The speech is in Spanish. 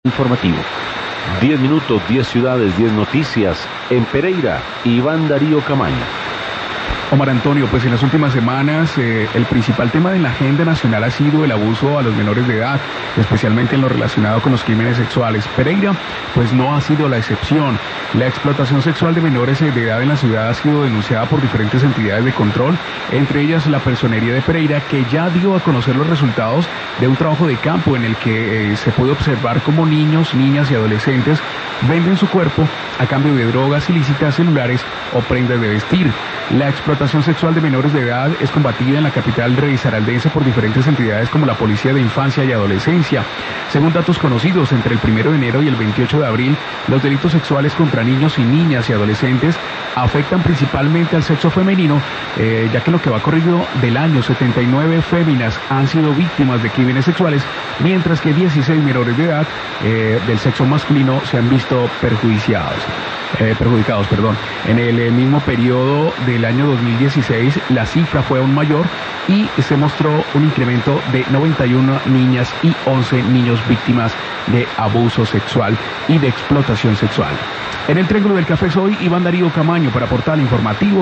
Informativo. 10 minutos, 10 ciudades, 10 noticias. En Pereira, Iván Darío Camaño. Omar Antonio, pues en las últimas semanas el principal tema de la agenda nacional ha sido el abuso a los menores de edad, especialmente en lo relacionado con los crímenes sexuales. Pereira, pues no ha sido la excepción. La explotación sexual de menores de edad en la ciudad ha sido denunciada por diferentes entidades de control, entre ellas la Personería de Pereira, que ya dio a conocer los resultados de un trabajo de campo en el que se puede observar cómo niños, niñas y adolescentes venden su cuerpo a cambio de drogas ilícitas, celulares o prendas de vestir. La explotación sexual de menores de edad es combatida en la capital risaraldense por diferentes entidades como la Policía de Infancia y Adolescencia. Según datos conocidos, entre el 1 de enero y el 28 de abril, los delitos sexuales contra niños y niñas y adolescentes afectan principalmente al sexo femenino, ya que en lo que va corrido del año, 79 féminas han sido víctimas de crímenes sexuales, mientras que 16 menores de edad del sexo masculino se han visto perjudicados. En el mismo periodo del año 2016 la cifra fue aún mayor y se mostró un incremento de 91 niñas y 11 niños víctimas de abuso sexual y de explotación sexual. En el Triángulo del Café soy Iván Darío Camaño para Portal Informativo.